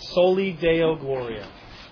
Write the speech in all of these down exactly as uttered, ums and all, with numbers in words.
Soli Deo Gloria.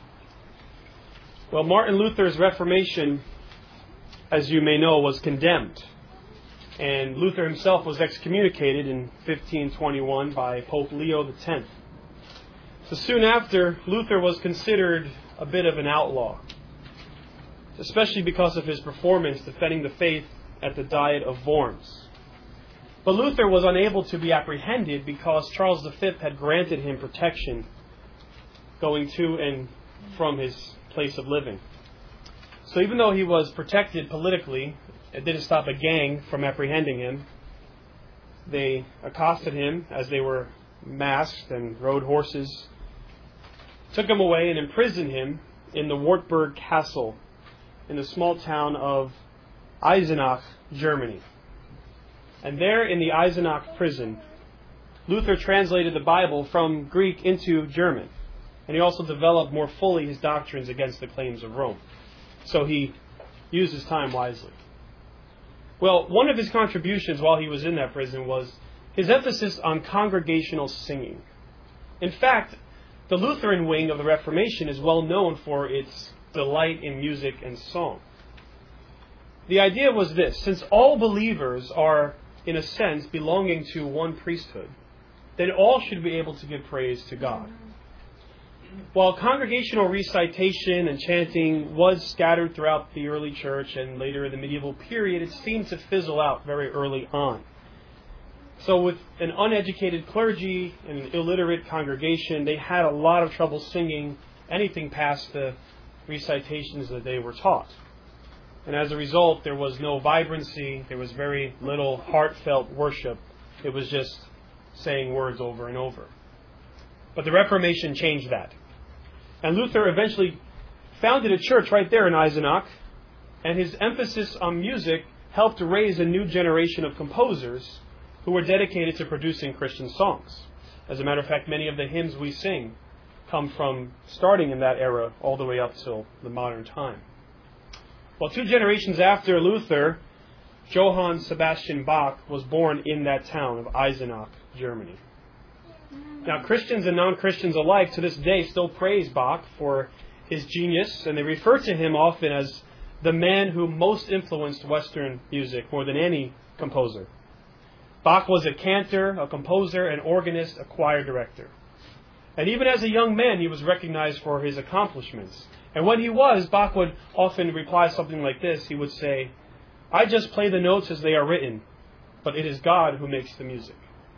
Well, Martin Luther's Reformation, as you may know, was condemned. And Luther himself was excommunicated in fifteen twenty-one by Pope Leo the tenth. So soon after, Luther was considered a bit of an outlaw, especially because of his performance defending the faith at the Diet of Worms. But Luther was unable to be apprehended because Charles the fifth had granted him protection going to and from his place of living. So even though he was protected politically, it didn't stop a gang from apprehending him. They accosted him as they were masked and rode horses, took him away and imprisoned him in the Wartburg Castle in the small town of Eisenach, Germany. And there in the Eisenach prison, Luther translated the Bible from Greek into German. And he also developed more fully his doctrines against the claims of Rome. So he used his time wisely. Well, one of his contributions while he was in that prison was his emphasis on congregational singing. In fact, the Lutheran wing of the Reformation is well known for its delight in music and song. The idea was this: since all believers are, in a sense, belonging to one priesthood, then all should be able to give praise to God. While congregational recitation and chanting was scattered throughout the early church and later in the medieval period, it seemed to fizzle out very early on. So with an uneducated clergy and an illiterate congregation, they had a lot of trouble singing anything past the recitations that they were taught. And as a result, there was no vibrancy, there was very little heartfelt worship. It was just saying words over and over. But the Reformation changed that. And Luther eventually founded a church right there in Eisenach, and his emphasis on music helped to raise a new generation of composers who were dedicated to producing Christian songs. As a matter of fact, many of the hymns we sing come from starting in that era all the way up till the modern time. Well, two generations after Luther, Johann Sebastian Bach was born in that town of Eisenach, Germany. Now, Christians and non-Christians alike to this day still praise Bach for his genius, and they refer to him often as the man who most influenced Western music more than any composer. Bach was a cantor, a composer, an organist, a choir director. And even as a young man, he was recognized for his accomplishments. And when he was, Bach would often reply something like this. He would say, "I just play the notes as they are written, but it is God who makes the music."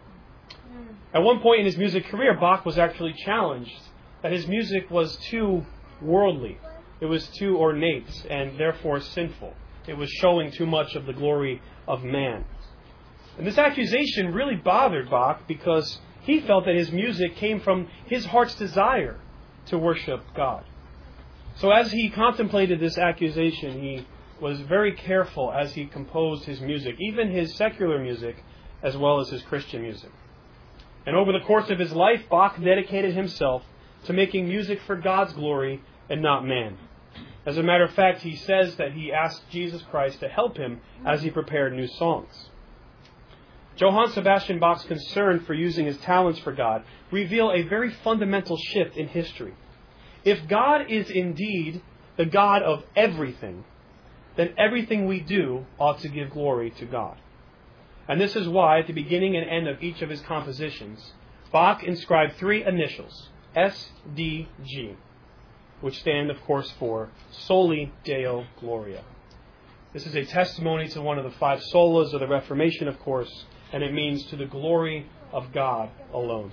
At one point in his music career, Bach was actually challenged that his music was too worldly. It was too ornate and therefore sinful. It was showing too much of the glory of man. And this accusation really bothered Bach because he felt that his music came from his heart's desire to worship God. So as he contemplated this accusation, he was very careful as he composed his music, even his secular music as well as his Christian music. And over the course of his life, Bach dedicated himself to making music for God's glory and not man. As a matter of fact, he says that he asked Jesus Christ to help him as he prepared new songs. Johann Sebastian Bach's concern for using his talents for God reveal a very fundamental shift in history. If God is indeed the God of everything, then everything we do ought to give glory to God. And this is why, at the beginning and end of each of his compositions, Bach inscribed three initials, S D G, which stand, of course, for Soli Deo Gloria. This is a testimony to one of the five solas of the Reformation, of course, and it means to the glory of God alone.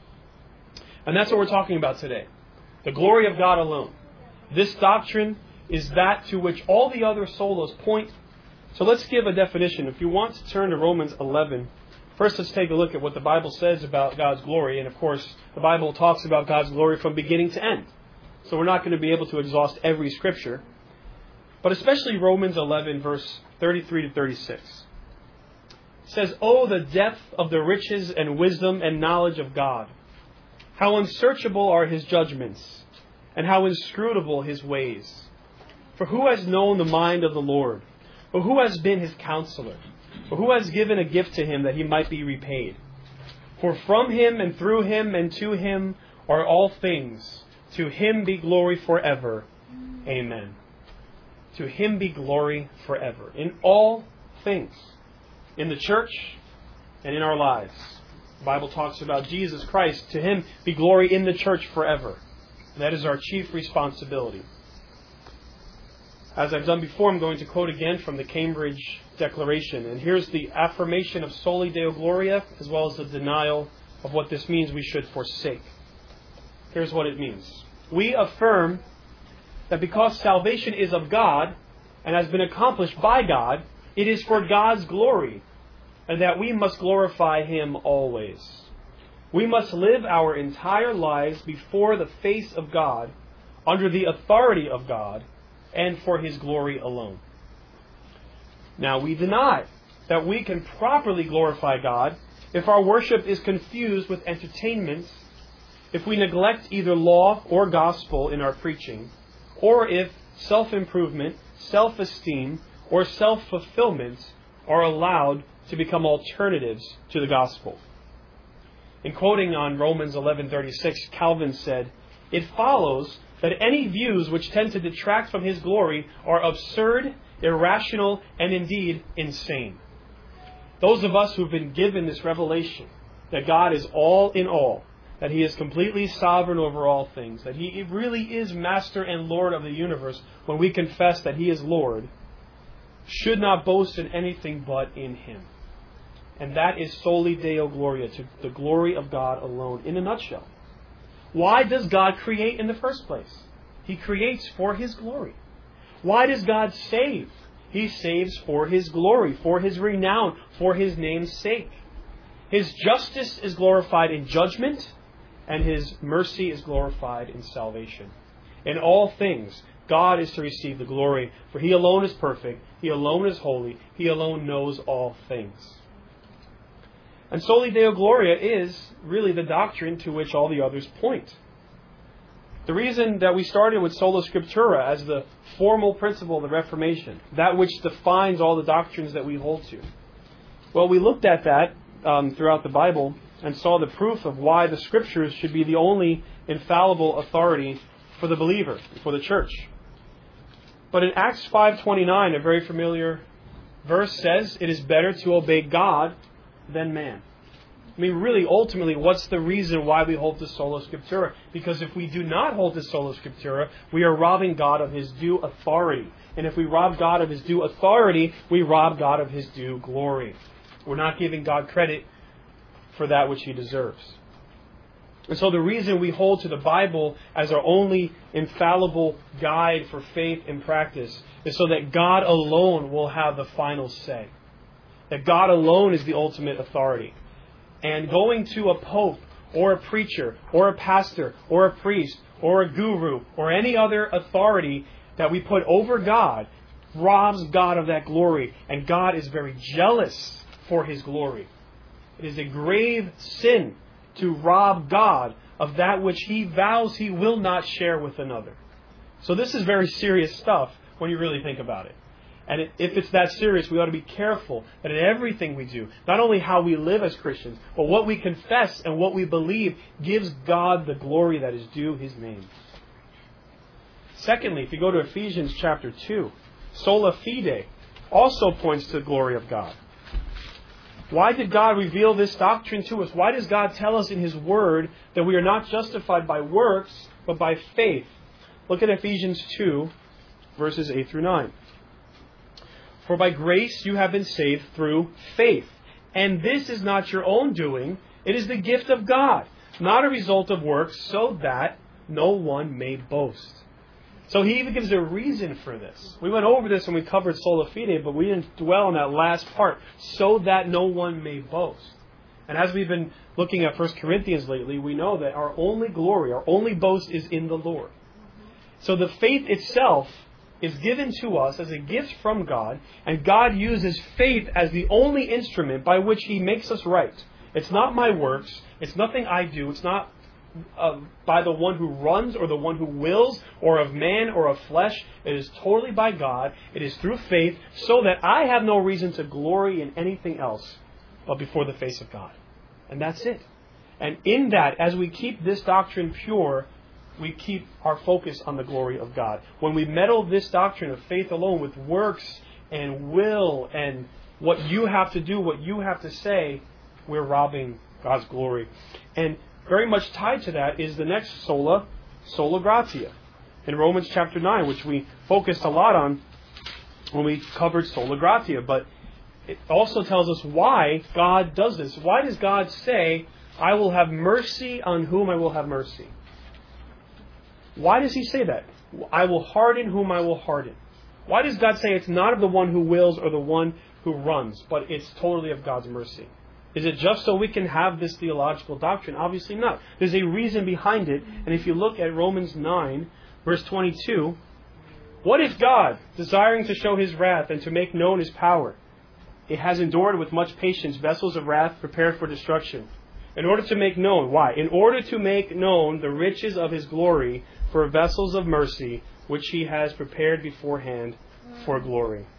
And that's what we're talking about today. The glory of God alone. This doctrine is that to which all the other solas point. So let's give a definition. If you want to turn to Romans eleven, first let's take a look at what the Bible says about God's glory. And of course, the Bible talks about God's glory from beginning to end. So we're not going to be able to exhaust every scripture. But especially Romans eleven, verse thirty-three to thirty-six. It says, "Oh, the depth of the riches and wisdom and knowledge of God! How unsearchable are His judgments, and how inscrutable His ways! For who has known the mind of the Lord? Or who has been His counselor? Or who has given a gift to Him that He might be repaid? For from Him and through Him and to Him are all things. To Him be glory forever. Amen. To Him be glory forever. In all things. In the church and in our lives. The Bible talks about Jesus Christ. To Him be glory in the church forever. And that is our chief responsibility. As I've done before, I'm going to quote again from the Cambridge Declaration. And here's the affirmation of Soli Deo Gloria, as well as the denial of what this means we should forsake. Here's what it means. We affirm that because salvation is of God and has been accomplished by God, it is for God's glory, and that we must glorify Him always. We must live our entire lives before the face of God, under the authority of God, and for His glory alone. Now, we deny that we can properly glorify God if our worship is confused with entertainments, if we neglect either law or gospel in our preaching, or if self-improvement, self-esteem, or self-fulfillment are allowed to become alternatives to the gospel. In quoting on Romans eleven thirty-six, Calvin said, "It follows that any views which tend to detract from His glory are absurd, irrational, and indeed insane." Those of us who've been given this revelation that God is all in all, that He is completely sovereign over all things, that He really is Master and Lord of the universe, when we confess that He is Lord, should not boast in anything but in Him. And that is Soli Deo Gloria, to the glory of God alone, in a nutshell. Why does God create in the first place? He creates for His glory. Why does God save? He saves for His glory, for His renown, for His name's sake. His justice is glorified in judgment, and His mercy is glorified in salvation. In all things, God is to receive the glory, for He alone is perfect, He alone is holy, He alone knows all things. And Soli Deo Gloria is really the doctrine to which all the others point. The reason that we started with Sola Scriptura as the formal principle of the Reformation, that which defines all the doctrines that we hold to. Well, we looked at that um, throughout the Bible and saw the proof of why the Scriptures should be the only infallible authority for the believer, for the church. But in Acts five twenty-nine, a very familiar verse says, "It is better to obey God than man." I mean, really, ultimately, what's the reason why we hold to Sola Scriptura? Because if we do not hold to Sola Scriptura, we are robbing God of His due authority. And if we rob God of His due authority, we rob God of His due glory. We're not giving God credit for that which He deserves. And so the reason we hold to the Bible as our only infallible guide for faith and practice is so that God alone will have the final say. That God alone is the ultimate authority. And going to a pope or a preacher or a pastor or a priest or a guru or any other authority that we put over God robs God of that glory. And God is very jealous for His glory. It is a grave sin to rob God of that which He vows He will not share with another. So this is very serious stuff when you really think about it. And if it's that serious, we ought to be careful that in everything we do, not only how we live as Christians, but what we confess and what we believe gives God the glory that is due His name. Secondly, if you go to Ephesians chapter two, Sola Fide also points to the glory of God. Why did God reveal this doctrine to us? Why does God tell us in His Word that we are not justified by works, but by faith? Look at Ephesians two, verses eight through nine. "For by grace you have been saved through faith. And this is not your own doing. It is the gift of God, not a result of works, so that no one may boast." So he even gives a reason for this. We went over this when we covered Sola Fide, but we didn't dwell on that last part, so that no one may boast. And as we've been looking at First Corinthians lately, we know that our only glory, our only boast is in the Lord. So the faith itself is given to us as a gift from God, and God uses faith as the only instrument by which He makes us right. It's not my works. It's nothing I do. It's not uh, by the one who runs or the one who wills or of man or of flesh. It is totally by God. It is through faith, so that I have no reason to glory in anything else but before the face of God. And that's it. And in that, as we keep this doctrine pure, we keep our focus on the glory of God. When we meddle this doctrine of faith alone with works and will and what you have to do, what you have to say, we're robbing God's glory. And very much tied to that is the next sola, sola gratia, in Romans chapter nine, which we focused a lot on when we covered sola gratia. But it also tells us why God does this. Why does God say, I will have mercy on whom I will have mercy? Why does He say that? I will harden whom I will harden. Why does God say it's not of the one who wills or the one who runs, but it's totally of God's mercy? Is it just so we can have this theological doctrine? Obviously not. There's a reason behind it. And if you look at Romans nine, verse twenty-two, what if God, desiring to show His wrath and to make known His power, it has endured with much patience vessels of wrath prepared for destruction, in order to make known, why? In order to make known the riches of His glory for vessels of mercy, which He has prepared beforehand for glory.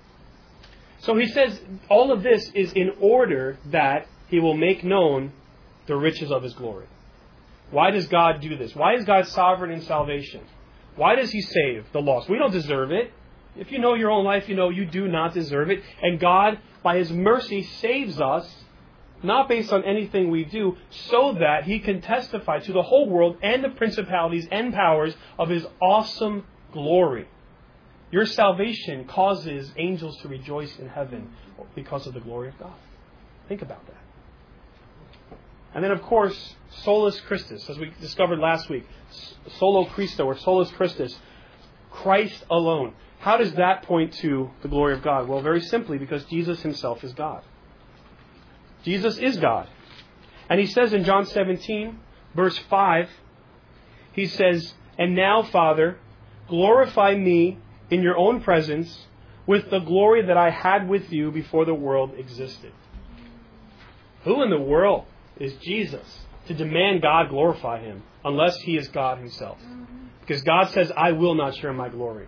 So He says all of this is in order that He will make known the riches of His glory. Why does God do this? Why is God sovereign in salvation? Why does He save the lost? We don't deserve it. If you know your own life, you know you do not deserve it. And God, by His mercy, saves us, not based on anything we do, so that He can testify to the whole world and the principalities and powers of His awesome glory. Your salvation causes angels to rejoice in heaven because of the glory of God. Think about that. And then, of course, solus Christus, as we discovered last week, solo Christo or solus Christus, Christ alone. How does that point to the glory of God? Well, very simply, because Jesus Himself is God. Jesus is God. And He says in John seventeen, verse five, He says, and now, Father, glorify me in your own presence with the glory that I had with you before the world existed. Who in the world is Jesus to demand God glorify Him unless He is God Himself? Because God says, I will not share my glory.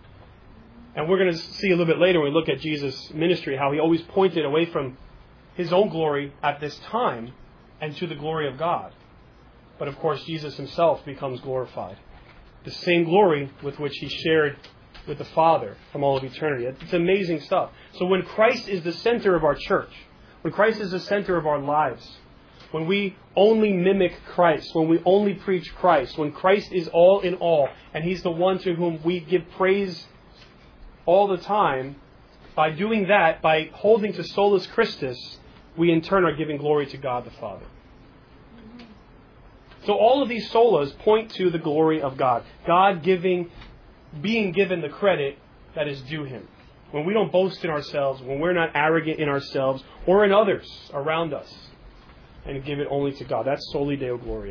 And we're going to see a little bit later when we look at Jesus' ministry how He always pointed away from His own glory at this time and to the glory of God. But of course, Jesus Himself becomes glorified. The same glory with which He shared with the Father from all of eternity. It's amazing stuff. So when Christ is the center of our church, when Christ is the center of our lives, when we only mimic Christ, when we only preach Christ, when Christ is all in all, and He's the one to whom we give praise all the time, by doing that, by holding to solus Christus, we in turn are giving glory to God the Father. So all of these solas point to the glory of God. God giving, being given the credit that is due Him. When we don't boast in ourselves, when we're not arrogant in ourselves or in others around us, and give it only to God. That's Soli Deo Gloria.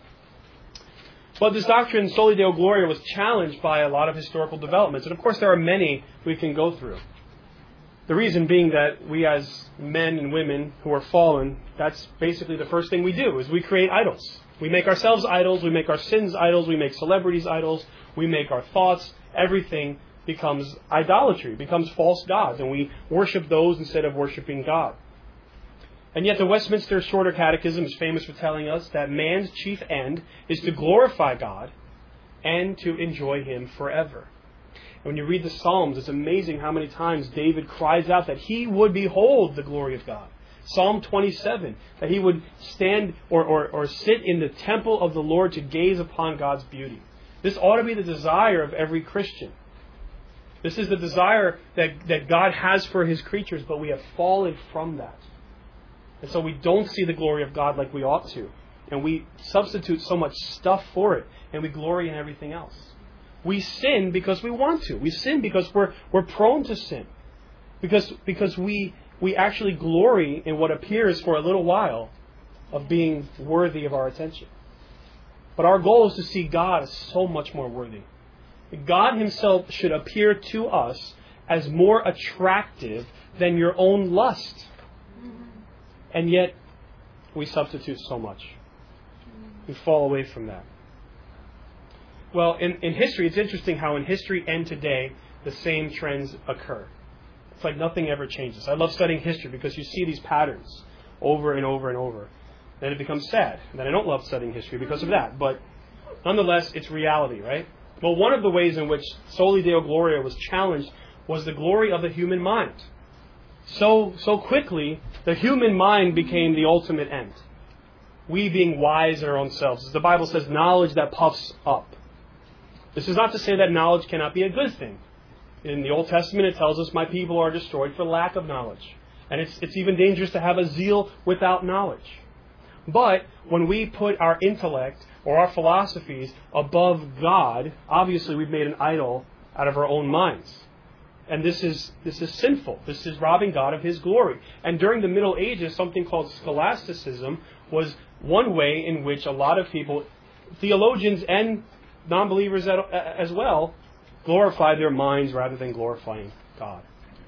But this doctrine, Soli Deo Gloria, was challenged by a lot of historical developments. And of course there are many we can go through. The reason being that we as men and women who are fallen, that's basically the first thing we do, is we create idols. We make ourselves idols, we make our sins idols, we make celebrities idols, we make our thoughts, everything becomes idolatry, becomes false gods, and we worship those instead of worshiping God. And yet the Westminster Shorter Catechism is famous for telling us that man's chief end is to glorify God and to enjoy Him forever. And when you read the Psalms, it's amazing how many times David cries out that he would behold the glory of God. Psalm twenty-seven, that he would stand or, or, or sit in the temple of the Lord to gaze upon God's beauty. This ought to be the desire of every Christian. This is the desire that, that God has for His creatures, but we have fallen from that. And so we don't see the glory of God like we ought to. And we substitute so much stuff for it. And we glory in everything else. We sin because we want to. We sin because we're we're prone to sin. Because because we we actually glory in what appears for a little while of being worthy of our attention. But our goal is to see God as so much more worthy. God Himself should appear to us as more attractive than your own lust. And yet, we substitute so much. We fall away from that. Well, in, in history, it's interesting how in history and today, the same trends occur. It's like nothing ever changes. I love studying history because you see these patterns over and over and over. then it becomes sad. And then I don't love studying history because of that. But nonetheless, it's reality, right? Well, one of the ways in which Soli Deo Gloria was challenged was the glory of the human mind. So, so quickly, the human mind became the ultimate end. We being wise in our own selves. As the Bible says, knowledge that puffs up. This is not to say that knowledge cannot be a good thing. In the Old Testament, it tells us, my people are destroyed for lack of knowledge. And it's, it's even dangerous to have a zeal without knowledge. But when we put our intellect or our philosophies above God, obviously we've made an idol out of our own minds. And this is this is sinful. This is robbing God of His glory. And during the Middle Ages, something called scholasticism was one way in which a lot of people, theologians and non-believers as well, glorified their minds rather than glorifying God.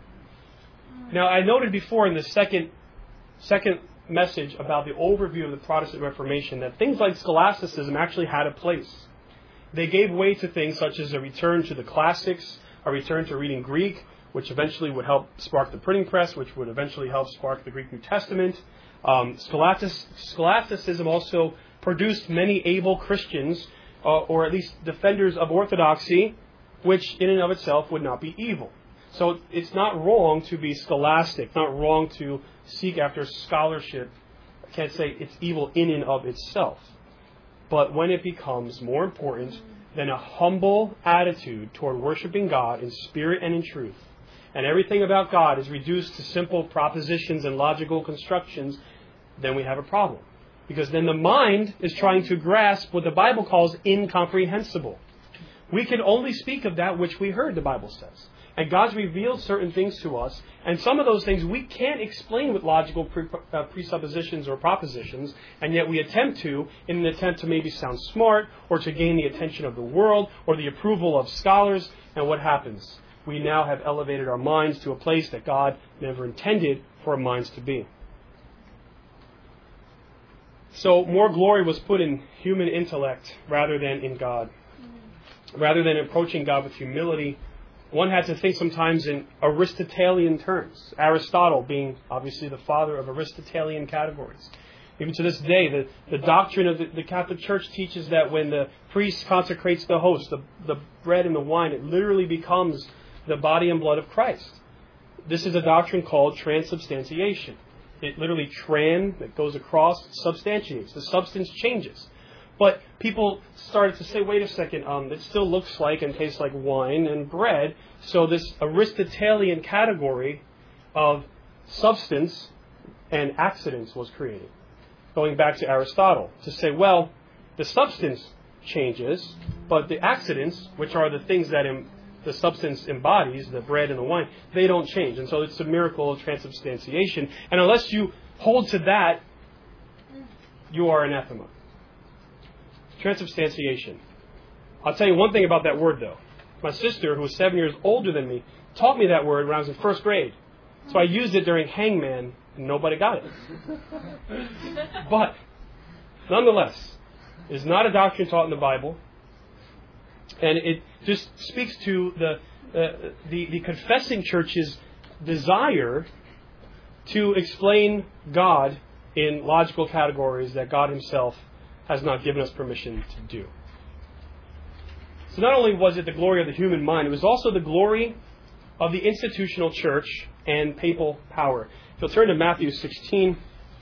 Now, I noted before in the second second message about the overview of the Protestant Reformation that things like scholasticism actually had a place. They gave way to things such as a return to the classics, a return to reading Greek, which eventually would help spark the printing press, which would eventually help spark the Greek New Testament. Um, scholastic, scholasticism also produced many able Christians, uh, or at least defenders of orthodoxy, which in and of itself would not be evil. So it's not wrong to be scholastic, not wrong to seek after scholarship. I can't say it's evil in and of itself. But when it becomes more important than a humble attitude toward worshiping God in spirit and in truth, and everything about God is reduced to simple propositions and logical constructions, then we have a problem. Because then the mind is trying to grasp what the Bible calls incomprehensible. We can only speak of that which we heard, the Bible says. And God's revealed certain things to us, and some of those things we can't explain with logical pre- uh, presuppositions or propositions, and yet we attempt to in an attempt to maybe sound smart or to gain the attention of the world or the approval of scholars. And what happens? We now have elevated our minds to a place that God never intended for our minds to be. So more glory was put in human intellect rather than in God. Rather than approaching God with humility, one had to think sometimes in Aristotelian terms. Aristotle being obviously the father of Aristotelian categories. Even to this day, the, the doctrine of the, the Catholic Church teaches that when the priest consecrates the host, the, the bread and the wine, it literally becomes the body and blood of Christ. This is a doctrine called transubstantiation. It literally tran, that goes across, substantiates. The substance changes. But people started to say, wait a second, um, it still looks like and tastes like wine and bread. So this Aristotelian category of substance and accidents was created. Going back to Aristotle, to say, well, the substance changes, but the accidents, which are the things that em- the substance embodies, the bread and the wine, they don't change. And so it's a miracle of transubstantiation. And unless you hold to that, you are anathema. Transubstantiation. I'll tell you one thing about that word, though. My sister, who was seven years older than me, taught me that word when I was in first grade. So I used it during Hangman, and nobody got it. But, nonetheless, it is not a doctrine taught in the Bible. And it just speaks to the, uh, the, the confessing church's desire to explain God in logical categories that God Himself has not given us permission to do. So not only was it the glory of the human mind, it was also the glory of the institutional church and papal power. If you'll turn to Matthew sixteen.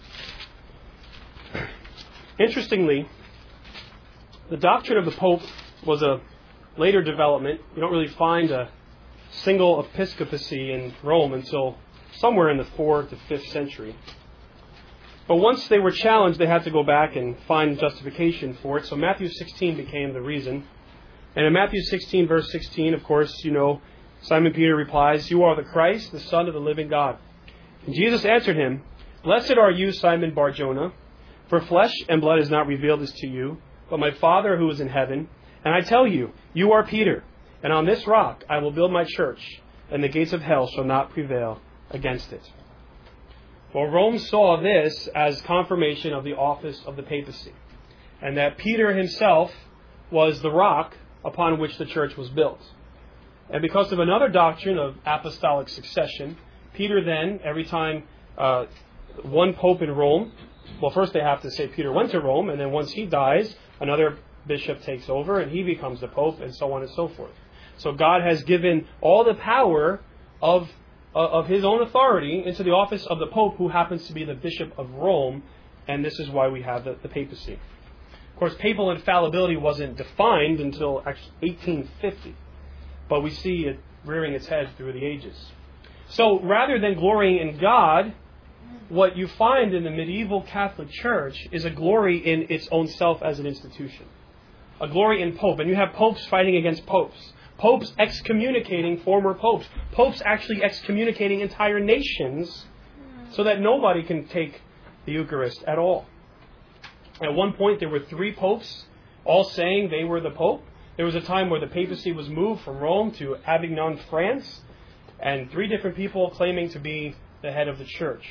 Interestingly, the doctrine of the Pope was a later development. You don't really find a single episcopacy in Rome until somewhere in the fourth to fifth century. But once they were challenged, they had to go back and find justification for it. So Matthew sixteen became the reason. And in Matthew sixteen, verse sixteen, of course, you know, Simon Peter replies, "You are the Christ, the Son of the living God." And Jesus answered him, "Blessed are you, Simon Bar-Jonah, for flesh and blood has not revealed this to you, but my Father who is in heaven. And I tell you, you are Peter, and on this rock I will build my church, and the gates of hell shall not prevail against it." Well, Rome saw this as confirmation of the office of the papacy, and that Peter himself was the rock upon which the church was built. And because of another doctrine of apostolic succession, Peter then, every time uh, one pope in Rome well, first they have to say Peter went to Rome, and then once he dies, another bishop takes over, and he becomes the Pope, and so on and so forth. So God has given all the power of of his own authority into the office of the Pope, who happens to be the Bishop of Rome, and this is why we have the, the papacy. Of course, papal infallibility wasn't defined until actually eighteen fifty, but we see it rearing its head through the ages. So rather than glorying in God, what you find in the medieval Catholic Church is a glory in its own self as an institution. A glory in Pope. And you have popes fighting against popes. Popes excommunicating former popes. Popes actually excommunicating entire nations so that nobody can take the Eucharist at all. At one point there were three popes all saying they were the Pope. There was a time where the papacy was moved from Rome to Avignon, France, and three different people claiming to be the head of the church.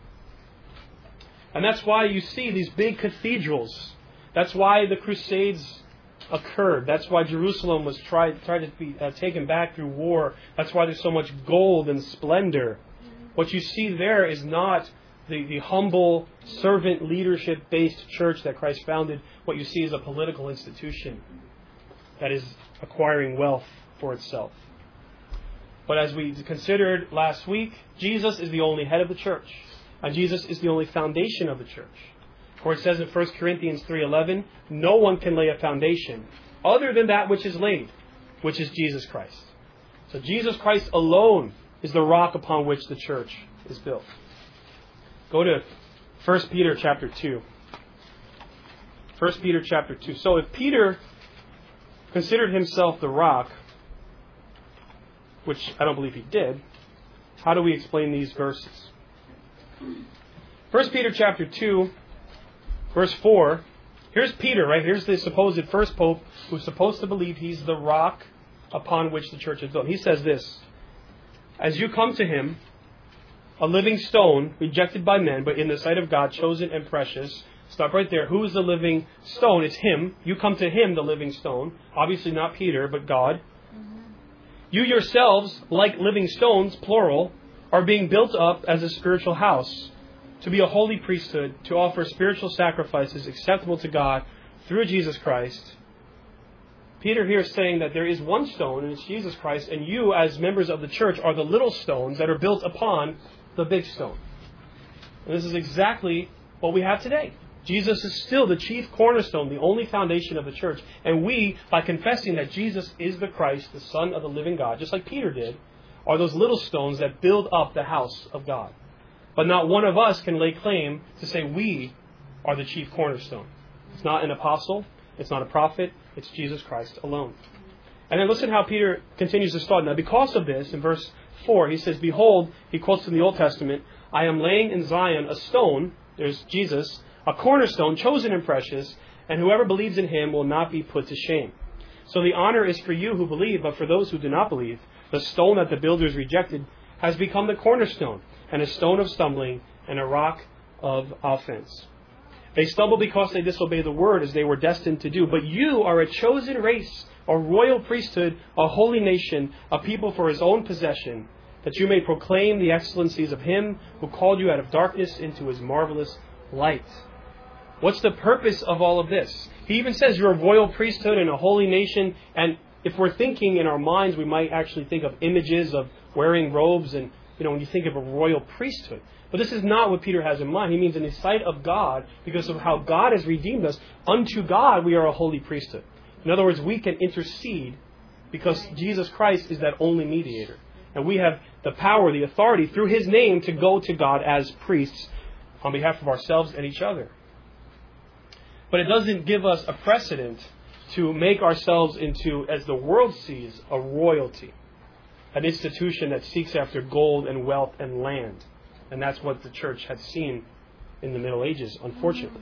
And that's why you see these big cathedrals. That's why the Crusades occurred. That's why Jerusalem was tried, tried to be uh, taken back through war. That's why there's so much gold and splendor. What you see there is not the, the humble, servant leadership-based church that Christ founded. What you see is a political institution that is acquiring wealth for itself. But as we considered last week, Jesus is the only head of the church. And Jesus is the only foundation of the church. For it says in First Corinthians three eleven, no one can lay a foundation other than that which is laid, which is Jesus Christ. So Jesus Christ alone is the rock upon which the church is built. Go to First Peter chapter two. First Peter chapter two. So if Peter considered himself the rock, which I don't believe he did, how do we explain these verses? First Peter chapter two, verse four. Here's Peter, right? Here's the supposed first pope who's supposed to believe he's the rock upon which the church is built. He says this: as you come to him, a living stone, rejected by men, but in the sight of God, chosen and precious. Stop right there. Who is the living stone? It's him. You come to him, the living stone. Obviously not Peter, but God. Mm-hmm. You yourselves, like living stones, plural, are being built up as a spiritual house, to be a holy priesthood, to offer spiritual sacrifices acceptable to God through Jesus Christ. Peter here is saying that there is one stone, and it's Jesus Christ, and you, as members of the church, are the little stones that are built upon the big stone. And this is exactly what we have today. Jesus is still the chief cornerstone, the only foundation of the church. And we, by confessing that Jesus is the Christ, the Son of the living God, just like Peter did, are those little stones that build up the house of God. But not one of us can lay claim to say we are the chief cornerstone. It's not an apostle. It's not a prophet. It's Jesus Christ alone. And then listen how Peter continues this thought. Now, because of this, in verse four, he says, behold, he quotes from the Old Testament, I am laying in Zion a stone, there's Jesus, a cornerstone, chosen and precious, and whoever believes in him will not be put to shame. So the honor is for you who believe, but for those who do not believe, the stone that the builders rejected has become the cornerstone, and a stone of stumbling, and a rock of offense. They stumble because they disobey the word as they were destined to do. But you are a chosen race, a royal priesthood, a holy nation, a people for his own possession, that you may proclaim the excellencies of him who called you out of darkness into his marvelous light. What's the purpose of all of this? He even says you're a royal priesthood and a holy nation. And if we're thinking in our minds, we might actually think of images of wearing robes and, you know, when you think of a royal priesthood. But this is not what Peter has in mind. He means in the sight of God, because of how God has redeemed us, unto God we are a holy priesthood. In other words, we can intercede because Jesus Christ is that only mediator. And we have the power, the authority through his name to go to God as priests on behalf of ourselves and each other. But it doesn't give us a precedent to make ourselves into, as the world sees, a royalty. An institution that seeks after gold and wealth and land. And that's what the church had seen in the Middle Ages, unfortunately.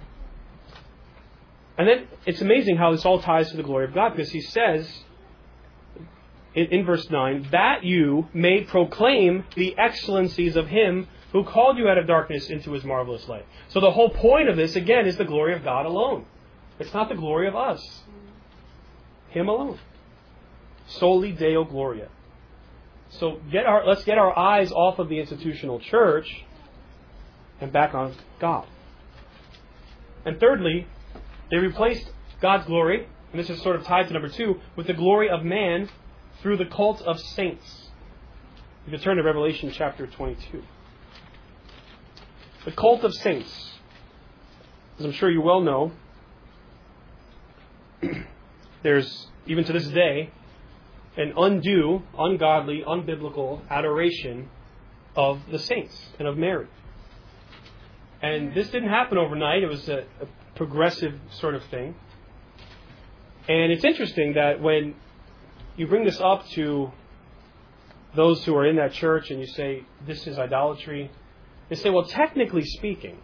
And then it's amazing how this all ties to the glory of God, because he says in, in verse nine, that you may proclaim the excellencies of him who called you out of darkness into his marvelous light. So the whole point of this, again, is the glory of God alone. It's not the glory of us. Him alone. Soli Deo Gloria. So get our, let's get our eyes off of the institutional church and back on God. And thirdly, they replaced God's glory, and this is sort of tied to number two, with the glory of man through the cult of saints. You can turn to Revelation chapter twenty-two. The cult of saints. As I'm sure you well know, there's, even to this day, an undue, ungodly, unbiblical adoration of the saints and of Mary. And this didn't happen overnight. It was a, a progressive sort of thing. And it's interesting that when you bring this up to those who are in that church and you say, this is idolatry, they say, well, technically speaking,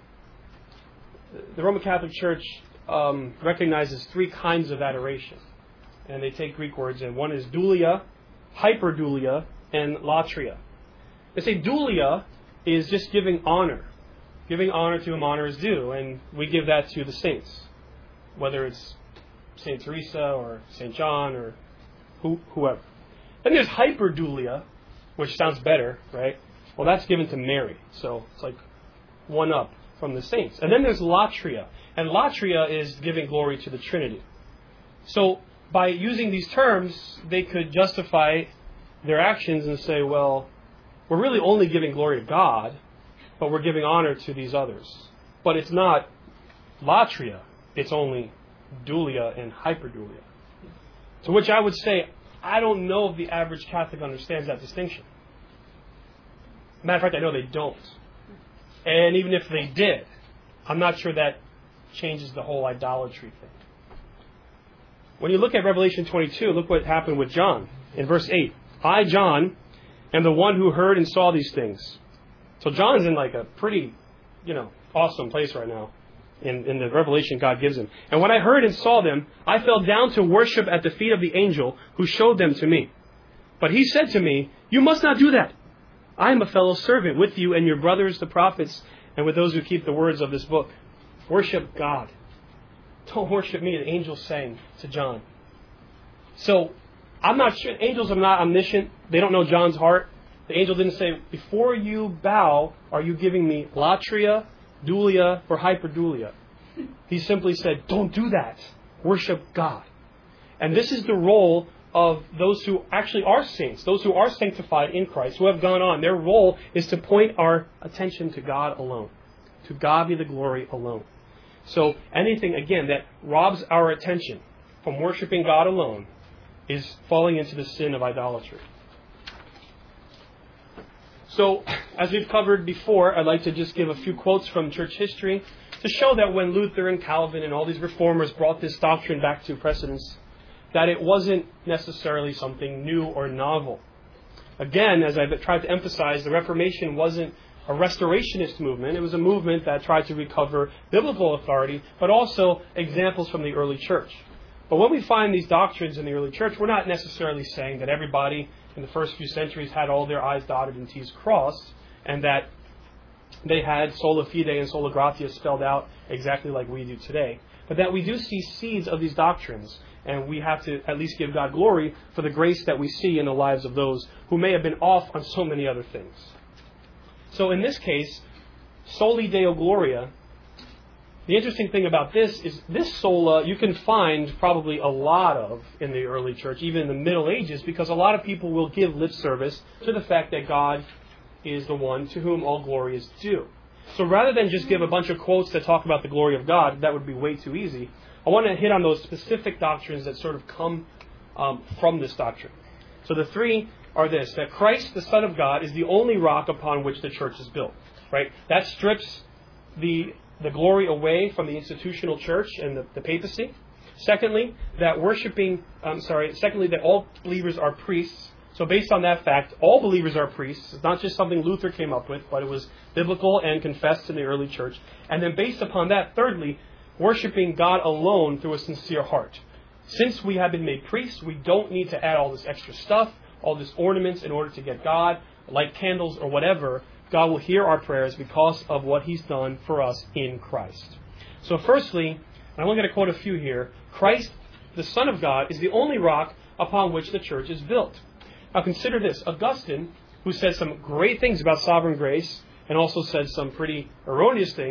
the Roman Catholic Church um, recognizes three kinds of adoration. And they take Greek words, and one is dulia, hyperdulia, and latria. They say dulia is just giving honor. Giving honor to whom honor is due. And we give that to the saints. Whether it's Saint Teresa or Saint John or who, whoever. Then there's hyperdulia, which sounds better, right? Well, that's given to Mary. So it's like one up from the saints. And then there's latria. And latria is giving glory to the Trinity. So by using these terms, they could justify their actions and say, well, we're really only giving glory to God, but we're giving honor to these others. But it's not latria. It's only dulia and hyperdulia. To which I would say, I don't know if the average Catholic understands that distinction. Matter of fact, I know they don't. And even if they did, I'm not sure that changes the whole idolatry thing. When you look at Revelation twenty-two, look what happened with John. In verse eight, I, John, am the one who heard and saw these things. So John's in like a pretty, you know, awesome place right now in, in the revelation God gives him. And when I heard and saw them, I fell down to worship at the feet of the angel who showed them to me. But he said to me, you must not do that. I am a fellow servant with you and your brothers, the prophets, and with those who keep the words of this book. Worship God. Don't worship me, the angel saying to John. So, I'm not sure. Angels are not omniscient. They don't know John's heart. The angel didn't say, before you bow, are you giving me latria, dulia, or hyperdulia? He simply said, don't do that. Worship God. And this is the role of those who actually are saints, those who are sanctified in Christ, who have gone on. Their role is to point our attention to God alone. To God be the glory alone. So anything, again, that robs our attention from worshiping God alone is falling into the sin of idolatry. So, as we've covered before, I'd like to just give a few quotes from church history to show that when Luther and Calvin and all these reformers brought this doctrine back to precedence, that it wasn't necessarily something new or novel. Again, as I've tried to emphasize, the Reformation wasn't a restorationist movement. It was a movement that tried to recover biblical authority, but also examples from the early church. But when we find these doctrines in the early church, we're not necessarily saying that everybody in the first few centuries had all their I's dotted and T's crossed, and that they had sola fide and sola gratia spelled out exactly like we do today. But that we do see seeds of these doctrines, and we have to at least give God glory for the grace that we see in the lives of those who may have been off on so many other things. So in this case, Soli Deo Gloria, the interesting thing about this is this sola you can find probably a lot of in the early church, even in the Middle Ages, because a lot of people will give lip service to the fact that God is the one to whom all glory is due. So rather than just give a bunch of quotes that talk about the glory of God, that would be way too easy. I want to hit on those specific doctrines that sort of come um, from this doctrine. So the three are this, that Christ, the Son of God, is the only rock upon which the church is built. Right? That strips the the glory away from the institutional church and the, the papacy. Secondly, that worshiping, um, sorry, secondly, that all believers are priests. So based on that fact, all believers are priests. It's not just something Luther came up with, but it was biblical and confessed in the early church. And then based upon that, thirdly, worshiping God alone through a sincere heart. Since we have been made priests, we don't need to add all this extra stuff, all this ornaments in order to get God, light candles or whatever. God will hear our prayers because of what He's done for us in Christ. So firstly, and I'm only going to quote a few here, Christ, the Son of God, is the only rock upon which the church is built. Now consider this. Augustine, who said some great things about sovereign grace and also said some pretty erroneous things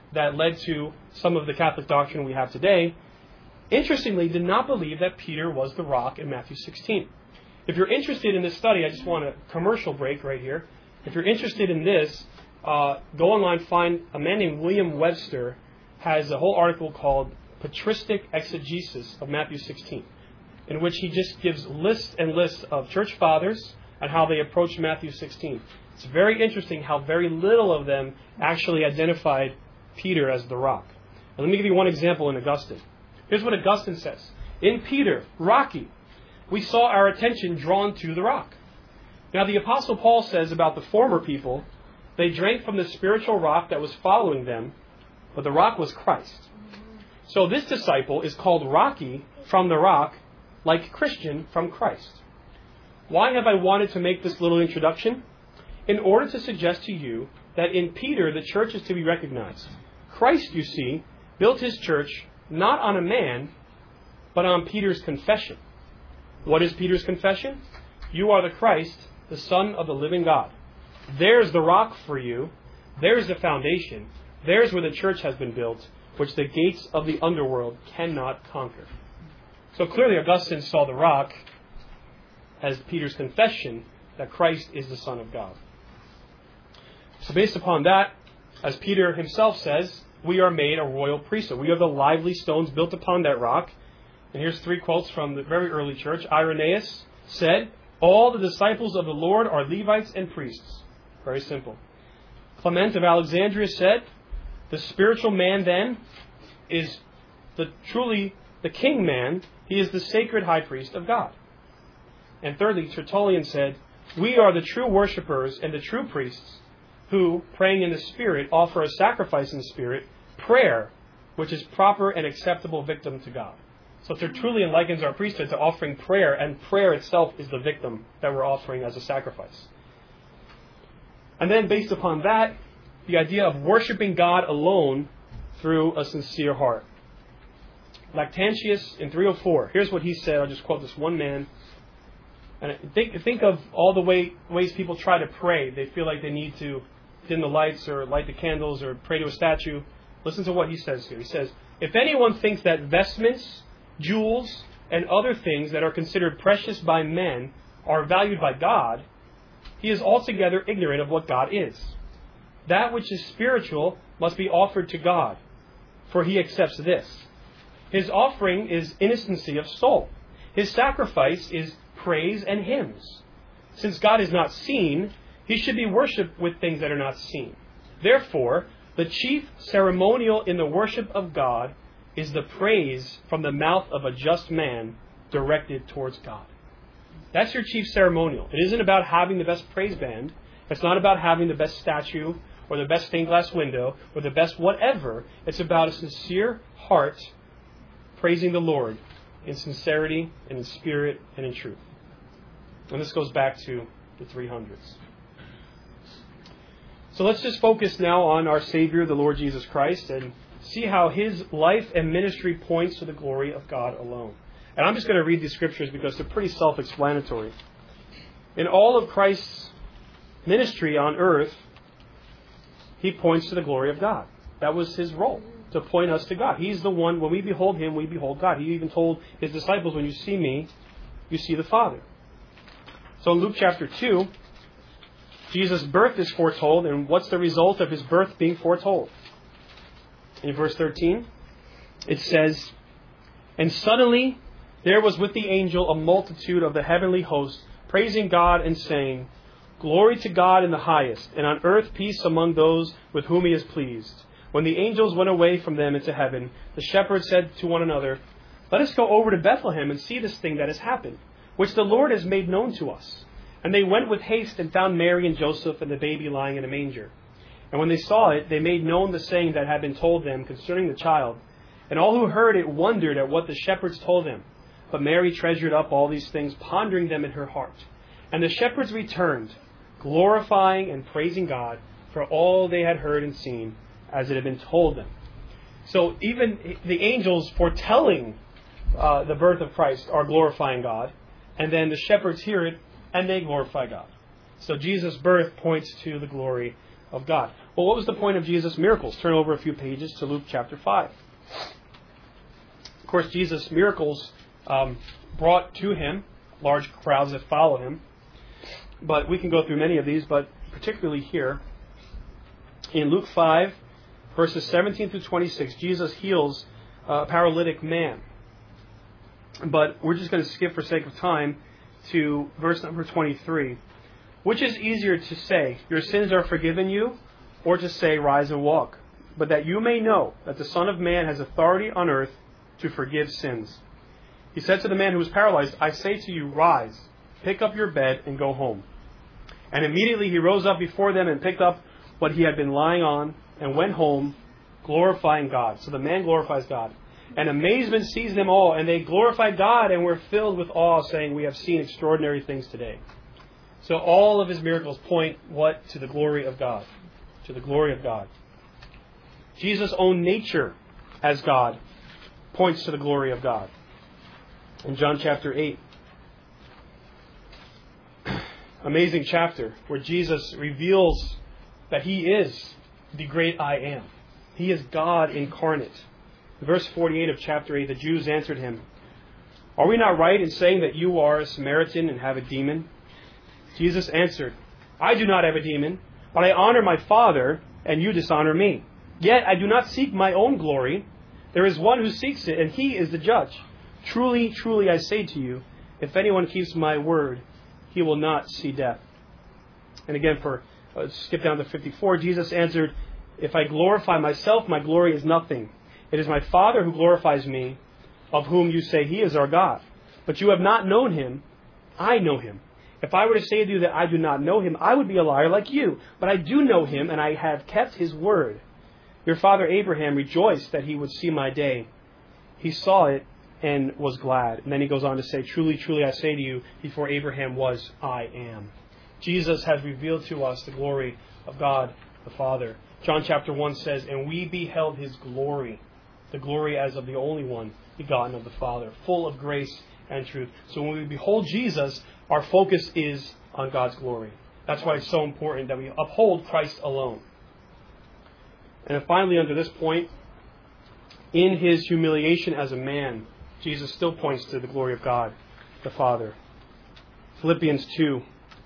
that led to some of the Catholic doctrine we have today, interestingly did not believe that Peter was the rock in Matthew sixteen. If you're interested in this study, I just want a commercial break right here. If you're interested in this, uh, go online, find a man named William Webster has a whole article called Patristic Exegesis of Matthew sixteen, in which he just gives lists and lists of church fathers and how they approach Matthew sixteen. It's very interesting how very little of them actually identified Peter as the rock. And let me give you one example in Augustine. Here's what Augustine says. In Peter, Rocky, we saw our attention drawn to the rock. Now the Apostle Paul says about the former people, they drank from the spiritual rock that was following them, but the rock was Christ. So this disciple is called Rocky from the rock, like Christian from Christ. Why have I wanted to make this little introduction? In order to suggest to you that in Peter the church is to be recognized. Christ, you see, built his church not on a man, but on Peter's confession. What is Peter's confession? You are the Christ, the Son of the living God. There's the rock for you. There's the foundation. There's where the church has been built, which the gates of the underworld cannot conquer. So clearly Augustine saw the rock as Peter's confession that Christ is the Son of God. So based upon that, as Peter himself says, we are made a royal priesthood. We are the lively stones built upon that rock. And here's three quotes from the very early church. Irenaeus said, all the disciples of the Lord are Levites and priests. Very simple. Clement of Alexandria said, the spiritual man then is the truly the king man. He is the sacred high priest of God. And thirdly, Tertullian said, we are the true worshippers and the true priests who, praying in the Spirit, offer a sacrifice in the Spirit, prayer, which is proper and acceptable victim to God. So Tertullian likens our priesthood to offering prayer, and prayer itself is the victim that we're offering as a sacrifice. And then based upon that, the idea of worshiping God alone through a sincere heart. Lactantius in three oh four, here's what he said. I'll just quote this one man. And think, think of all the way, ways people try to pray. They feel like they need to dim the lights or light the candles or pray to a statue. Listen to what he says here. He says, if anyone thinks that vestments, jewels, and other things that are considered precious by men are valued by God, he is altogether ignorant of what God is. That which is spiritual must be offered to God, for he accepts this. His offering is innocency of soul. His sacrifice is praise and hymns. Since God is not seen, he should be worshipped with things that are not seen. Therefore, the chief ceremonial in the worship of God is the praise from the mouth of a just man directed towards God. That's your chief ceremonial. It isn't about having the best praise band. It's not about having the best statue or the best stained glass window or the best whatever. It's about a sincere heart praising the Lord in sincerity and in spirit and in truth. And this goes back to the three hundreds. So let's just focus now on our Savior, the Lord Jesus Christ, and see how his life and ministry points to the glory of God alone. And I'm just going to read these scriptures because they're pretty self-explanatory. In all of Christ's ministry on earth, he points to the glory of God. That was his role, to point us to God. He's the one, when we behold him, we behold God. He even told his disciples, when you see me, you see the Father. So in Luke chapter two, Jesus' birth is foretold, and what's the result of his birth being foretold? In verse thirteen, it says, and suddenly there was with the angel a multitude of the heavenly host, praising God and saying, glory to God in the highest, and on earth peace among those with whom he is pleased. When the angels went away from them into heaven, the shepherds said to one another, let us go over to Bethlehem and see this thing that has happened, which the Lord has made known to us. And they went with haste and found Mary and Joseph and the baby lying in a manger. And when they saw it, they made known the saying that had been told them concerning the child. And all who heard it wondered at what the shepherds told them. But Mary treasured up all these things, pondering them in her heart. And the shepherds returned, glorifying and praising God for all they had heard and seen, as it had been told them. So even the angels foretelling uh, the birth of Christ are glorifying God. And then the shepherds hear it, and they glorify God. So Jesus' birth points to the glory of God. Well, what was the point of Jesus' miracles? Turn over a few pages to Luke chapter five. Of course, Jesus' miracles um, brought to him large crowds that follow him. But we can go through many of these, but particularly here, in Luke five, verses seventeen through twenty-six, Jesus heals a paralytic man. But we're just going to skip for sake of time to verse number twenty-three. Which is easier to say, your sins are forgiven you, or to say, rise and walk? But that you may know that the Son of Man has authority on earth to forgive sins. He said to the man who was paralyzed, I say to you, rise, pick up your bed, and go home. And immediately he rose up before them and picked up what he had been lying on, and went home, glorifying God. So the man glorifies God. And amazement seized them all, and they glorified God and were filled with awe, saying, we have seen extraordinary things today. So all of his miracles point what? To the glory of God. To the glory of God. Jesus' own nature as God points to the glory of God. In John chapter eight, amazing chapter where Jesus reveals that he is the great I am. He is God incarnate. In verse forty-eight of chapter eight, the Jews answered him, are we not right in saying that you are a Samaritan and have a demon? Jesus answered, I do not have a demon, but I honor my Father, and you dishonor me. Yet I do not seek my own glory. There is one who seeks it, and he is the judge. Truly, truly, I say to you, if anyone keeps my word, he will not see death. And again, for uh, skip down to fifty-four, Jesus answered, if I glorify myself, my glory is nothing. It is my Father who glorifies me, of whom you say he is our God. But you have not known him. I know him. If I were to say to you that I do not know him, I would be a liar like you. But I do know him, and I have kept his word. Your father Abraham rejoiced that he would see my day. He saw it and was glad. And then he goes on to say, truly, truly, I say to you, before Abraham was, I am. Jesus has revealed to us the glory of God the Father. John chapter one says, and we beheld his glory, the glory as of the only one begotten of the Father, full of grace and truth. So when we behold Jesus, our focus is on God's glory. That's why it's so important that we uphold Christ alone. And then finally, under this point, in his humiliation as a man, Jesus still points to the glory of God, the Father. Philippians two,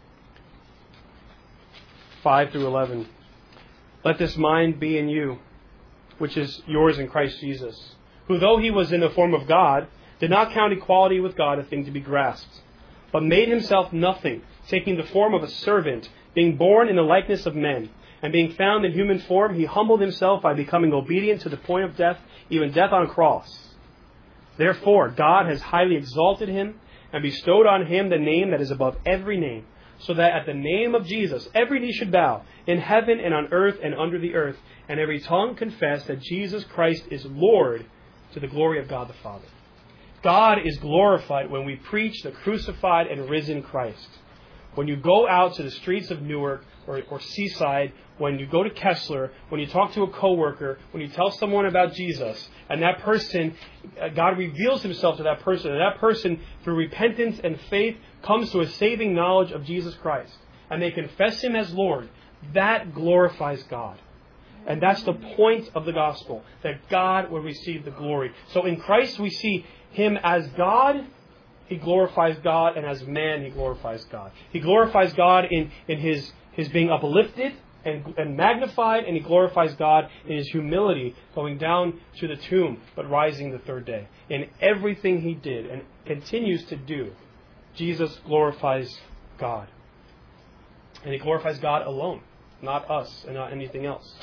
five through eleven. Let this mind be in you, which is yours in Christ Jesus, who though he was in the form of God, did not count equality with God a thing to be grasped, but made himself nothing, taking the form of a servant, being born in the likeness of men. And being found in human form, he humbled himself by becoming obedient to the point of death, even death on a cross. Therefore, God has highly exalted him and bestowed on him the name that is above every name, so that at the name of Jesus every knee should bow, in heaven and on earth and under the earth, and every tongue confess that Jesus Christ is Lord, to the glory of God the Father. God is glorified when we preach the crucified and risen Christ. When you go out to the streets of Newark or, or Seaside, when you go to Kessler, when you talk to a coworker, when you tell someone about Jesus, and that person, God reveals himself to that person, and that person, through repentance and faith, comes to a saving knowledge of Jesus Christ, and they confess him as Lord, that glorifies God. And that's the point of the gospel, that God will receive the glory. So in Christ we see him as God, he glorifies God, and as man he glorifies God. He glorifies God in, in his, his being uplifted and, and magnified, and he glorifies God in his humility, going down to the tomb, but rising the third day. In everything he did and continues to do, Jesus glorifies God. And he glorifies God alone, not us and not anything else.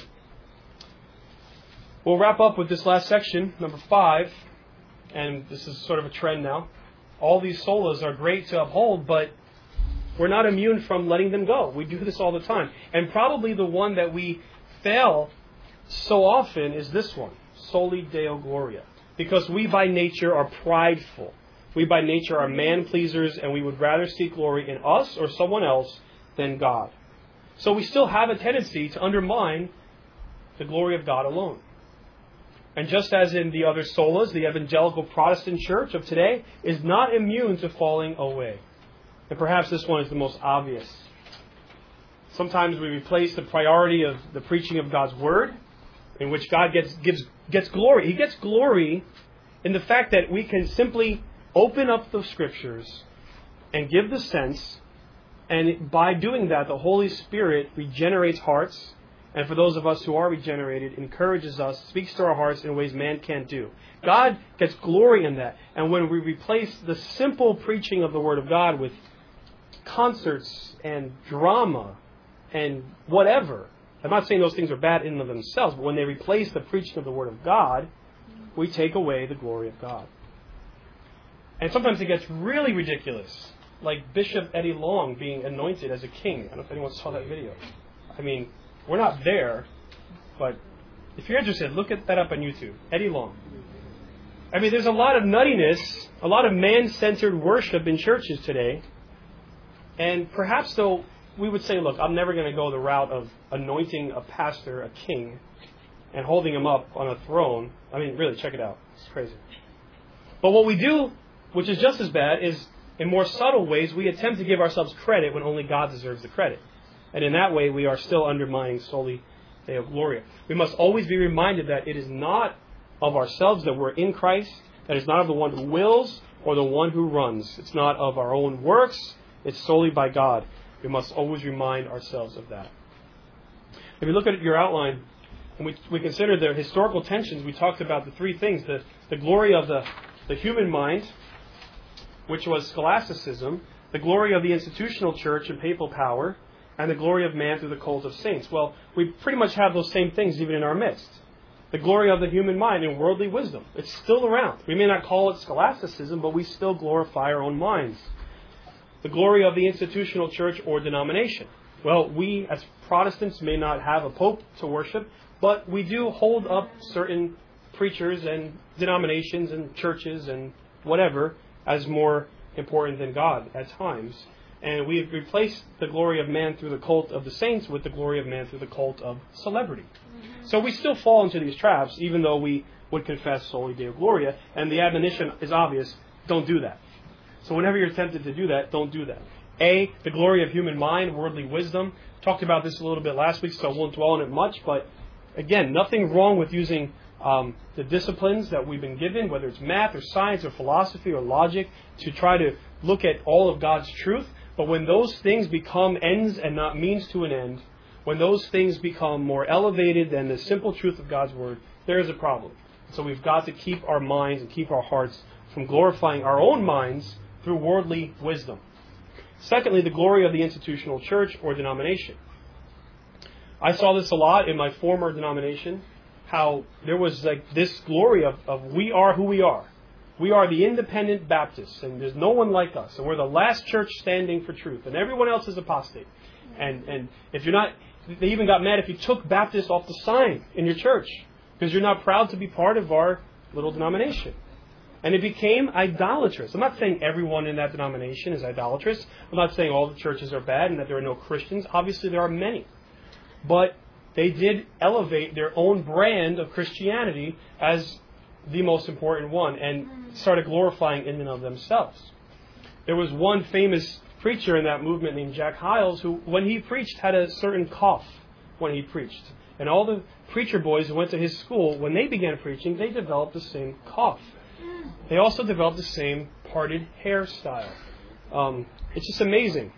We'll wrap up with this last section, number five, and this is sort of a trend now. All these solas are great to uphold, but we're not immune from letting them go. We do this all the time. And probably the one that we fail so often is this one, Soli Deo Gloria. Because we by nature are prideful. We by nature are man-pleasers, and we would rather seek glory in us or someone else than God. So we still have a tendency to undermine the glory of God alone. And just as in the other solas, the evangelical Protestant church of today is not immune to falling away. And perhaps this one is the most obvious. Sometimes we replace the priority of the preaching of God's Word, in which God gets gives gets glory. He gets glory in the fact that we can simply open up the Scriptures and give the sense, and by doing that, the Holy Spirit regenerates hearts, and for those of us who are regenerated, encourages us, speaks to our hearts in ways man can't do. God gets glory in that. And when we replace the simple preaching of the Word of God with concerts and drama and whatever, I'm not saying those things are bad in and of themselves, but when they replace the preaching of the Word of God, we take away the glory of God. And sometimes it gets really ridiculous, like Bishop Eddie Long being anointed as a king. I don't know if anyone saw that video. I mean, we're not there, but if you're interested, look at that up on YouTube. Eddie Long. I mean, there's a lot of nuttiness, a lot of man-centered worship in churches today. And perhaps, though, we would say, look, I'm never going to go the route of anointing a pastor, a king, and holding him up on a throne. I mean, really, check it out. It's crazy. But what we do, which is just as bad, is in more subtle ways, we attempt to give ourselves credit when only God deserves the credit. And in that way, we are still undermining Soli Deo Gloria. We must always be reminded that it is not of ourselves that we're in Christ, that it's not of the one who wills or the one who runs. It's not of our own works. It's solely by God. We must always remind ourselves of that. If you look at your outline, and we, we consider the historical tensions, we talked about the three things. The, the glory of the, the human mind, which was scholasticism, the glory of the institutional church and papal power, and the glory of man through the cult of saints. Well, we pretty much have those same things even in our midst. The glory of the human mind and worldly wisdom. It's still around. We may not call it scholasticism, but we still glorify our own minds. The glory of the institutional church or denomination. Well, we as Protestants may not have a pope to worship, but we do hold up certain preachers and denominations and churches and whatever as more important than God at times. And we have replaced the glory of man through the cult of the saints with the glory of man through the cult of celebrity. Mm-hmm. So we still fall into these traps, even though we would confess Soli Deo Gloria. And the admonition is obvious, don't do that. So whenever you're tempted to do that, don't do that. A, the glory of human mind, worldly wisdom. Talked about this a little bit last week, so I won't dwell on it much. But again, nothing wrong with using um, the disciplines that we've been given, whether it's math or science or philosophy or logic, to try to look at all of God's truth. But when those things become ends and not means to an end, when those things become more elevated than the simple truth of God's Word, there is a problem. So we've got to keep our minds and keep our hearts from glorifying our own minds through worldly wisdom. Secondly, the glory of the institutional church or denomination. I saw this a lot in my former denomination, how there was like this glory of, of we are who we are. We are the independent Baptists, and there's no one like us, and we're the last church standing for truth, and everyone else is apostate. And and if you're not, they even got mad if you took Baptist off the sign in your church, because you're not proud to be part of our little denomination. And it became idolatrous. I'm not saying everyone in that denomination is idolatrous. I'm not saying all the churches are bad and that there are no Christians. Obviously, there are many. But they did elevate their own brand of Christianity as the most important one and started glorifying in and of themselves. There was one famous preacher in that movement named Jack Hyles who, when he preached, had a certain cough when he preached. And all the preacher boys who went to his school, when they began preaching, they developed the same cough. They also developed the same parted hairstyle. Um, it's just amazing.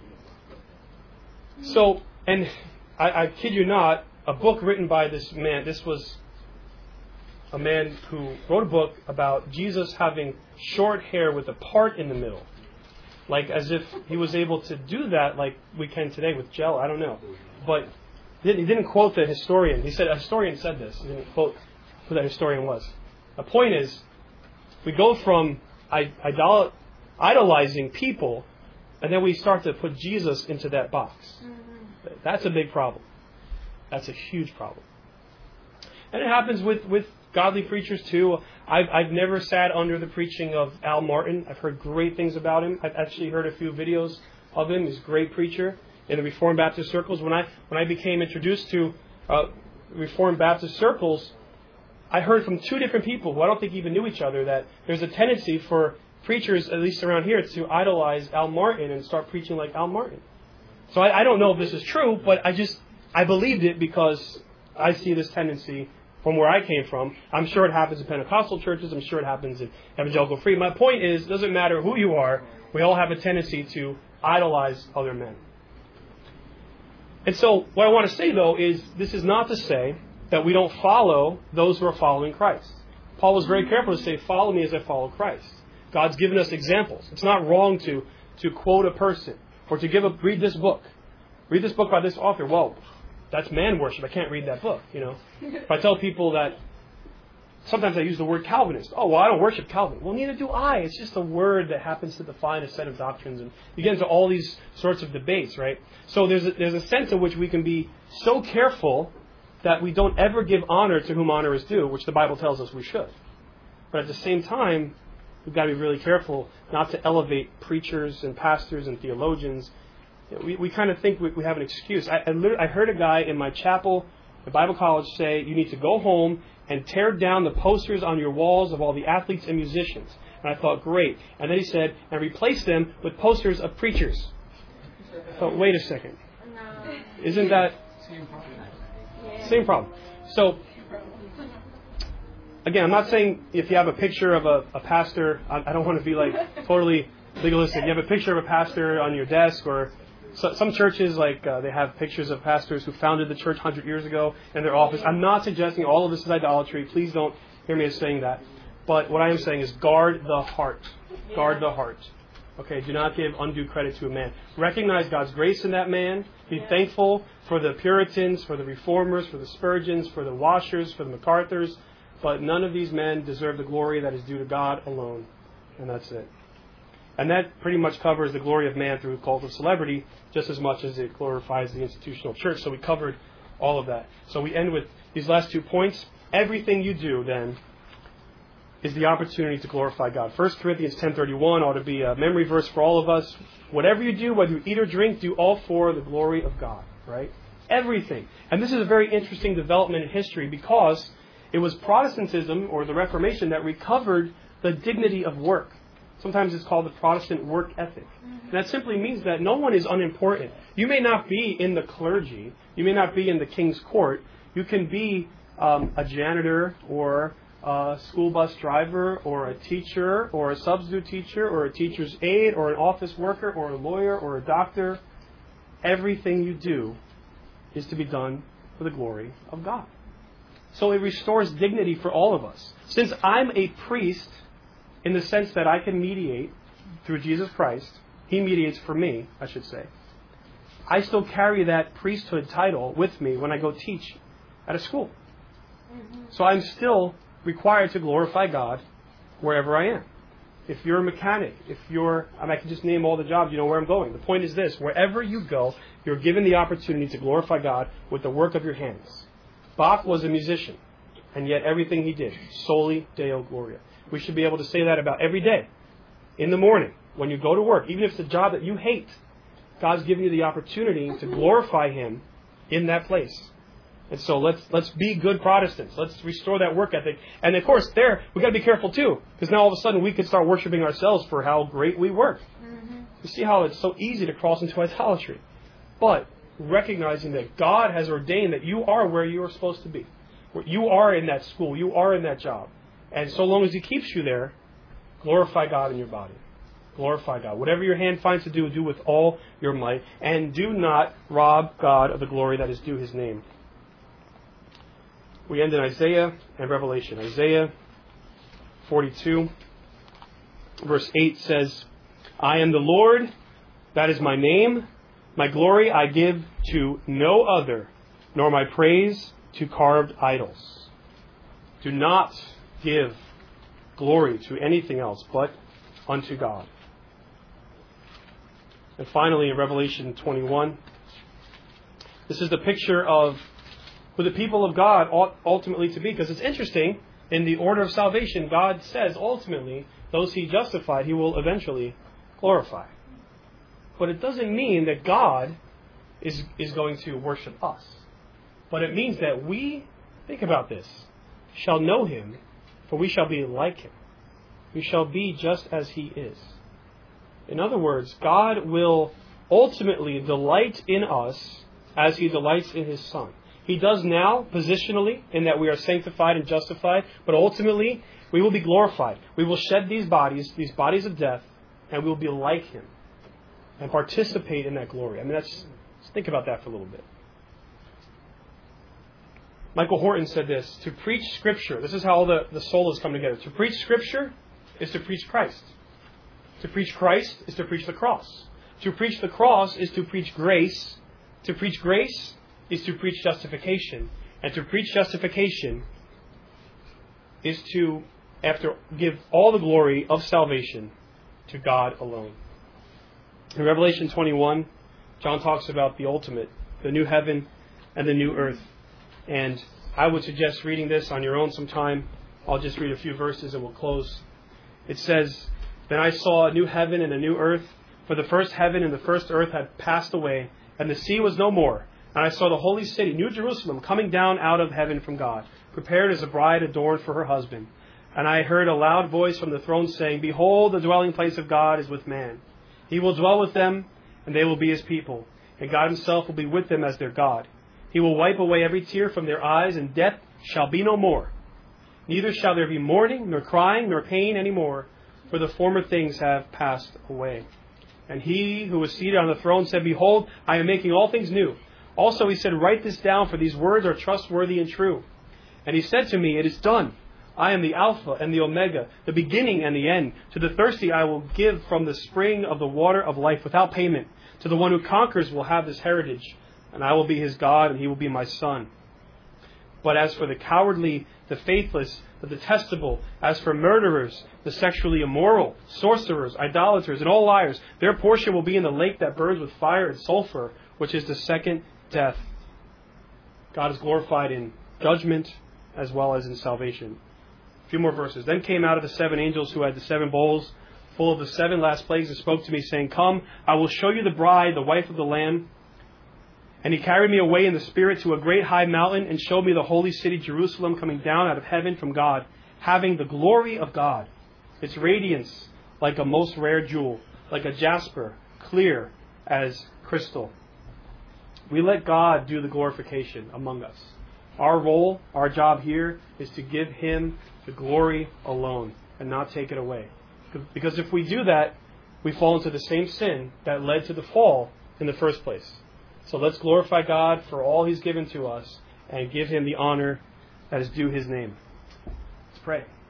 So, and I, I kid you not, a book written by this man, this was a man who wrote a book about Jesus having short hair with a part in the middle. Like as if he was able to do that like we can today with gel, I don't know. But he didn't quote the historian. He said, a historian said this. He didn't quote who that historian was. The point is, we go from idol- idolizing people, and then we start to put Jesus into that box. Mm-hmm. That's a big problem. That's a huge problem. And it happens with, with godly preachers too. I've, I've never sat under the preaching of Al Martin. I've heard great things about him. I've actually heard a few videos of him. He's a great preacher in the Reformed Baptist circles. When I when I became introduced to uh, Reformed Baptist circles, I heard from two different people who I don't think even knew each other that there's a tendency for preachers, at least around here, to idolize Al Martin and start preaching like Al Martin. So I, I don't know if this is true, but I just, I believed it because I see this tendency from where I came from. I'm sure it happens in Pentecostal churches. I'm sure it happens in Evangelical Free. My point is, it doesn't matter who you are, we all have a tendency to idolize other men. And so what I want to say, though, is this is not to say that we don't follow those who are following Christ. Paul was very careful to say, follow me as I follow Christ. God's given us examples. It's not wrong to, to quote a person or to give a, read this book. Read this book by this author. Well, that's man worship. I can't read that book, you know. If I tell people that, sometimes I use the word Calvinist. Oh, well, I don't worship Calvin. Well, neither do I. It's just a word that happens to define a set of doctrines. And you get into all these sorts of debates, right? So there's a, there's a sense in which we can be so careful that we don't ever give honor to whom honor is due, which the Bible tells us we should. But at the same time, we've got to be really careful not to elevate preachers and pastors and theologians. We, we kind of think we, we have an excuse. I, I, I heard a guy in my chapel at Bible college say, you need to go home and tear down the posters on your walls of all the athletes and musicians. And I thought, great. And then he said, and replace them with posters of preachers. I thought, wait a second. Isn't that... Same problem. So, again, I'm not saying if you have a picture of a, a pastor, I, I don't want to be like totally legalistic. You have a picture of a pastor on your desk, or so, some churches, like uh, they have pictures of pastors who founded the church one hundred years ago in their office. I'm not suggesting all of this is idolatry. Please don't hear me as saying that. But what I am saying is guard the heart. Guard the heart. Okay, do not give undue credit to a man. Recognize God's grace in that man. Be thankful for the Puritans, for the Reformers, for the Spurgeons, for the Washers, for the MacArthurs. But none of these men deserve the glory that is due to God alone. And that's it. And that pretty much covers the glory of man through a cult of celebrity just as much as it glorifies the institutional church. So we covered all of that. So we end with these last two points. Everything you do, then, is the opportunity to glorify God. First Corinthians ten thirty-one ought to be a memory verse for all of us. Whatever you do, whether you eat or drink, do all for the glory of God. Right? Everything. And this is a very interesting development in history because it was Protestantism or the Reformation that recovered the dignity of work. Sometimes it's called the Protestant work ethic. And that simply means that no one is unimportant. You may not be in the clergy. You may not be in the king's court. You can be um, a janitor or a school bus driver or a teacher or a substitute teacher or a teacher's aide or an office worker or a lawyer or a doctor. Everything you do is to be done for the glory of God. So it restores dignity for all of us. Since I'm a priest in the sense that I can mediate through Jesus Christ, He mediates for me, I should say, I still carry that priesthood title with me when I go teach at a school. So I'm still required to glorify God wherever I am. If you're a mechanic, if you're, I, mean, I can just name all the jobs, you know where I'm going. The point is this, wherever you go, you're given the opportunity to glorify God with the work of your hands. Bach was a musician, and yet everything he did, soli Deo Gloria. We should be able to say that about every day. In the morning, when you go to work, even if it's a job that you hate, God's given you the opportunity to glorify Him in that place. And so let's let's be good Protestants. Let's restore that work ethic. And of course, there, we've got to be careful too, because now all of a sudden we could start worshiping ourselves for how great we work. Mm-hmm. You see how it's so easy to cross into idolatry. But recognizing that God has ordained that you are where you are supposed to be. You are in that school. You are in that job. And so long as He keeps you there, glorify God in your body. Glorify God. Whatever your hand finds to do, do with all your might. And do not rob God of the glory that is due His name. We end in Isaiah and Revelation. Isaiah forty-two, verse eight says, I am the Lord, that is my name. My glory I give to no other, nor my praise to carved idols. Do not give glory to anything else but unto God. And finally, in Revelation twenty-one, this is the picture of who the people of God ought ultimately to be. Because it's interesting, in the order of salvation, God says ultimately, those He justified, He will eventually glorify. But it doesn't mean that God is, is going to worship us. But it means that we, think about this, shall know Him, for we shall be like Him. We shall be just as He is. In other words, God will ultimately delight in us as He delights in His Son. He does now, positionally, in that we are sanctified and justified, but ultimately, we will be glorified. We will shed these bodies, these bodies of death, and we will be like Him and participate in that glory. I mean, that's, let's think about that for a little bit. Michael Horton said this, to preach Scripture, this is how all the, the soul has come together. To preach Scripture is to preach Christ. To preach Christ is to preach the cross. To preach the cross is to preach grace. To preach grace is to preach justification. And to preach justification is to, after, give all the glory of salvation to God alone. In Revelation twenty-one, John talks about the ultimate, the new heaven and the new earth. And I would suggest reading this on your own sometime. I'll just read a few verses and we'll close. It says, Then I saw a new heaven and a new earth, for the first heaven and the first earth had passed away, and the sea was no more. And I saw the holy city, New Jerusalem, coming down out of heaven from God, prepared as a bride adorned for her husband. And I heard a loud voice from the throne saying, Behold, the dwelling place of God is with man. He will dwell with them, and they will be His people. And God Himself will be with them as their God. He will wipe away every tear from their eyes, and death shall be no more. Neither shall there be mourning, nor crying, nor pain any more, for the former things have passed away. And He who was seated on the throne said, Behold, I am making all things new. Also He said, Write this down, for these words are trustworthy and true. And He said to me, It is done. I am the Alpha and the Omega, the beginning and the end. To the thirsty I will give from the spring of the water of life without payment. To the one who conquers will have this heritage, and I will be his God, and he will be my son. But as for the cowardly, the faithless, the detestable, as for murderers, the sexually immoral, sorcerers, idolaters, and all liars, their portion will be in the lake that burns with fire and sulfur, which is the second death. God is glorified in judgment as well as in salvation. A few more verses. Then came out of the seven angels who had the seven bowls full of the seven last plagues and spoke to me, saying, Come, I will show you the bride, the wife of the Lamb. And He carried me away in the Spirit to a great high mountain and showed me the holy city Jerusalem coming down out of heaven from God, having the glory of God. Its radiance like a most rare jewel, like a jasper, clear as crystal. We let God do the glorification among us. Our role, our job here is to give Him the glory alone and not take it away. Because if we do that, we fall into the same sin that led to the fall in the first place. So let's glorify God for all He's given to us and give Him the honor that is due His name. Let's pray.